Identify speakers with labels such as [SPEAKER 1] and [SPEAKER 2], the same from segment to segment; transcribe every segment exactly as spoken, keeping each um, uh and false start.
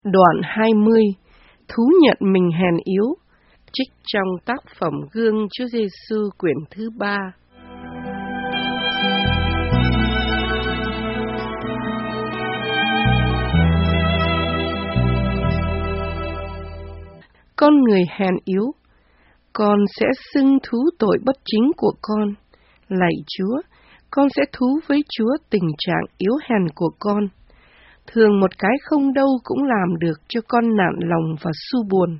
[SPEAKER 1] Đoạn hai mươi. Thú nhận mình hèn yếu. Trích trong tác phẩm Gương Chúa Giêsu quyển thứ ba. Con người hèn yếu, con sẽ xưng thú tội bất chính của con. Lạy Chúa, con sẽ thú với Chúa tình trạng yếu hèn của con. Thường một cái không đâu cũng làm được cho con nản lòng và su buồn.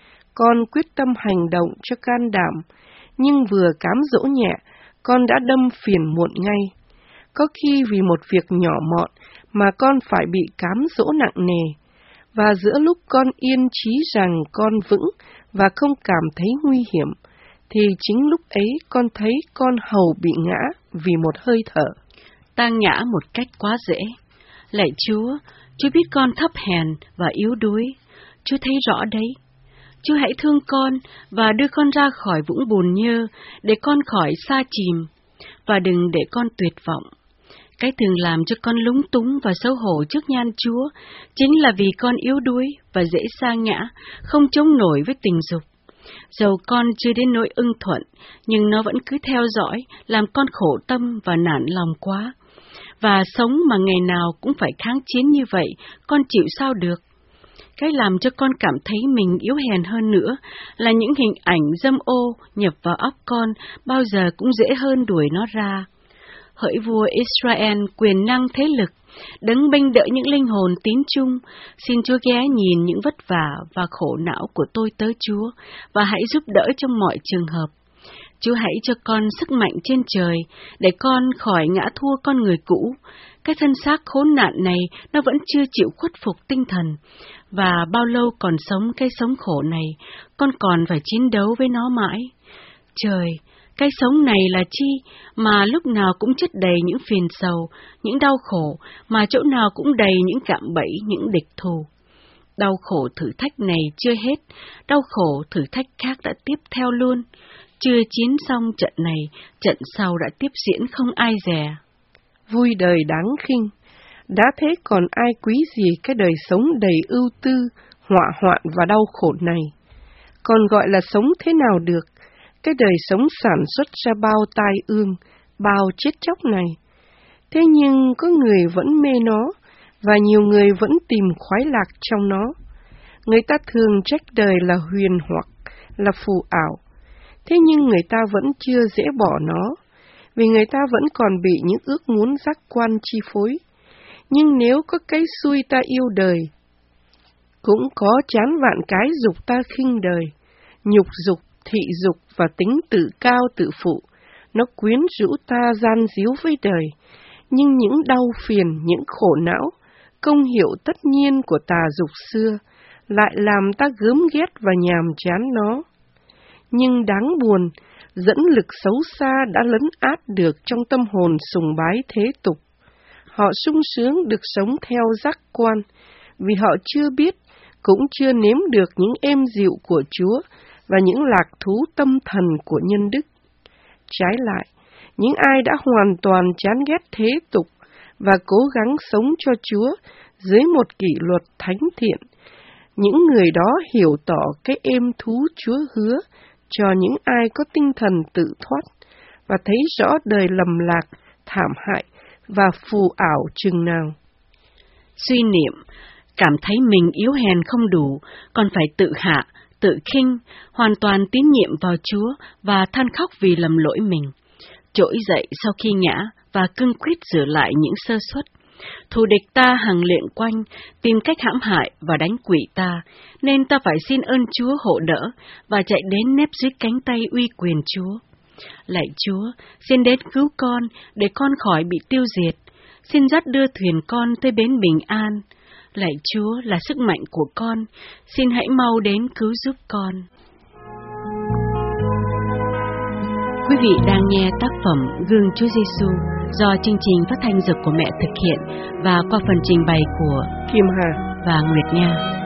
[SPEAKER 1] Con quyết tâm hành động cho can đảm, nhưng vừa cám dỗ nhẹ, con đã đâm phiền muộn ngay. Có khi vì một việc nhỏ mọn mà con phải bị cám dỗ nặng nề, và giữa lúc con yên trí rằng con vững và không cảm thấy nguy hiểm, thì chính lúc ấy con thấy con hầu bị ngã vì một hơi thở.
[SPEAKER 2] Ta ngã một cách quá dễ. Lạy Chúa, Chúa biết con thấp hèn và yếu đuối. Chúa thấy rõ đấy. Chúa hãy thương con và đưa con ra khỏi vũng bùn nhơ để con khỏi sa chìm, và đừng để con tuyệt vọng. Cái thường làm cho con lúng túng và xấu hổ trước nhan Chúa chính là vì con yếu đuối và dễ sa ngã, không chống nổi với tình dục. Dầu con chưa đến nỗi ưng thuận, nhưng nó vẫn cứ theo dõi, làm con khổ tâm và nản lòng quá. Và sống mà ngày nào cũng phải kháng chiến như vậy, con chịu sao được? Cái làm cho con cảm thấy mình yếu hèn hơn nữa là những hình ảnh dâm ô nhập vào óc con bao giờ cũng dễ hơn đuổi nó ra. Hỡi vua Israel quyền năng thế lực, đấng bênh đỡ những linh hồn tín chung, xin Chúa ghé nhìn những vất vả và khổ não của tôi tớ Chúa, và hãy giúp đỡ trong mọi trường hợp. Chúa hãy cho con sức mạnh trên trời, để con khỏi ngã thua con người cũ. Cái thân xác khốn nạn này nó vẫn chưa chịu khuất phục tinh thần, và bao lâu còn sống cái sống khổ này, con còn phải chiến đấu với nó mãi. Trời, cái sống này là chi mà lúc nào cũng chất đầy những phiền sầu, những đau khổ, mà chỗ nào cũng đầy những cạm bẫy, những địch thù. Đau khổ thử thách này chưa hết, đau khổ thử thách khác đã tiếp theo luôn. Chưa chiến xong trận này, trận sau đã tiếp diễn không ai dè.
[SPEAKER 1] Vui đời đáng khinh, đã thế còn ai quý gì cái đời sống đầy ưu tư, họa hoạn và đau khổ này. Còn gọi là sống thế nào được, cái đời sống sản xuất ra bao tai ương, bao chết chóc này. Thế nhưng có người vẫn mê nó, và nhiều người vẫn tìm khoái lạc trong nó. Người ta thường trách đời là huyền hoặc, là phù ảo. Thế nhưng người ta vẫn chưa dễ bỏ nó, vì người ta vẫn còn bị những ước muốn giác quan chi phối. Nhưng nếu có cái xui ta yêu đời, cũng có chán vạn cái dục ta khinh đời, nhục dục, thị dục và tính tự cao tự phụ, nó quyến rũ ta gian díu với đời. Nhưng những đau phiền, những khổ não, công hiệu tất nhiên của tà dục xưa, lại làm ta gớm ghét và nhàm chán nó. Nhưng đáng buồn, dẫn lực xấu xa đã lấn át được trong tâm hồn sùng bái thế tục. Họ sung sướng được sống theo giác quan, vì họ chưa biết, cũng chưa nếm được những êm dịu của Chúa và những lạc thú tâm thần của nhân đức. Trái lại, những ai đã hoàn toàn chán ghét thế tục và cố gắng sống cho Chúa dưới một kỷ luật thánh thiện, những người đó hiểu tỏ cái êm thú Chúa hứa cho những ai có tinh thần tự thoát và thấy rõ đời lầm lạc, thảm hại và phù ảo chừng nào.
[SPEAKER 2] Suy niệm, cảm thấy mình yếu hèn không đủ, còn phải tự hạ, tự khinh, hoàn toàn tín nhiệm vào Chúa và than khóc vì lầm lỗi mình. Trỗi dậy sau khi ngã và cương quyết sửa lại những sơ suất. Thù địch ta hằng luyện quanh, tìm cách hãm hại và đánh quỷ ta, nên ta phải xin ơn Chúa hộ đỡ và chạy đến nép dưới cánh tay uy quyền Chúa. Lạy Chúa, xin đến cứu con để con khỏi bị tiêu diệt. Xin dắt đưa thuyền con tới bến bình an. Lạy Chúa là sức mạnh của con, xin hãy mau đến cứu giúp con. Quý vị đang nghe tác phẩm Gương Chúa Giêsu do chương trình phát thanh Dược của Mẹ thực hiện và qua phần trình bày của
[SPEAKER 1] Kim Hà
[SPEAKER 2] và Nguyệt Nha.